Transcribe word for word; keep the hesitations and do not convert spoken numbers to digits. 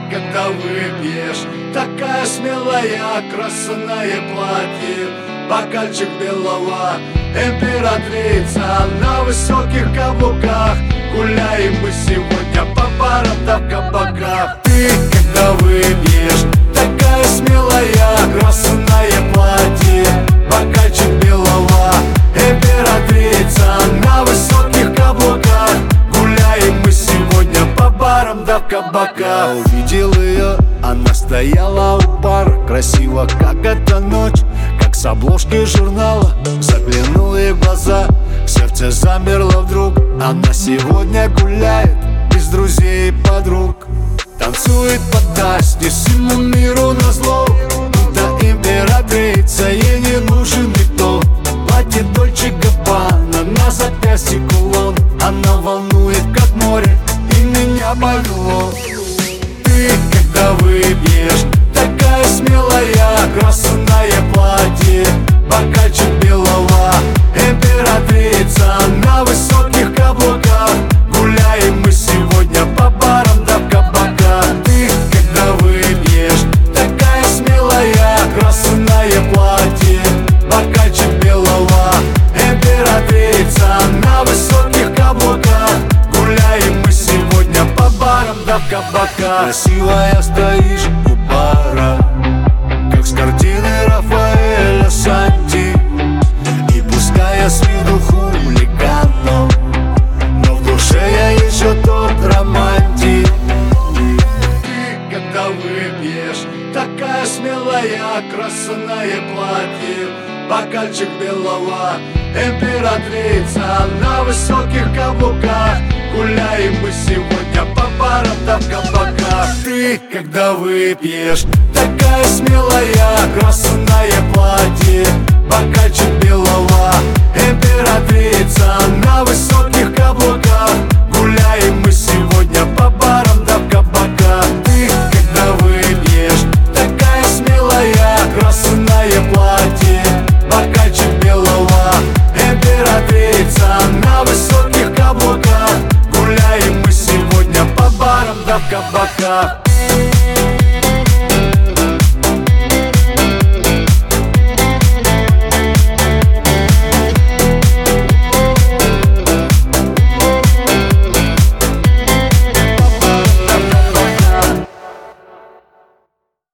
когда выпьешь, такая смелая, красное платье, бокальчик белого, императрица на высоких каблуках. Гуляем мы сегодня по барам да в кабаках. Ты, когда выпьешь, такая смелая, красное платье, бокальчик белого, императрица на высоких каблуках. Гуляем мы сегодня по барам да в кабаках. Я увидел ее, она стояла у бара, красиво, как эта ночь, как с обложки журнала. Заглянул ей в глаза, сердце замерло вдруг. Она сегодня гуляет без друзей и подруг, танцует под танец всему миру назло. Да императрица, ей не нужен никто. Платье Дольче Габбана, на запястье кулон. Она волнует, как море, и меня повело. Ты, когда выпьешь, такая смелая, красное платье, бокальчик белого, императрица на высоких каблуках. Гуляем мы сегодня по барам да в кабаках. Ты, когда выпьешь, такая смелая, красное платье, бокальчик белого, императрица на высоких каблуках. Гуляем мы сегодня по барам да в кабаках. Красивая стоишь у бара, как с картины Рафаэля Санти, и пускай я с виду хулиганом, но в душе я еще тот романтик. Ты, когда выпьешь, такая смелая, красное платье, бокальчик белого, императрица на высоких каблуках. Гуляем мы сегодня по барам да в кабаках. Ты, когда выпьешь, такая смелая, красное платье, бокальчик белого, императрица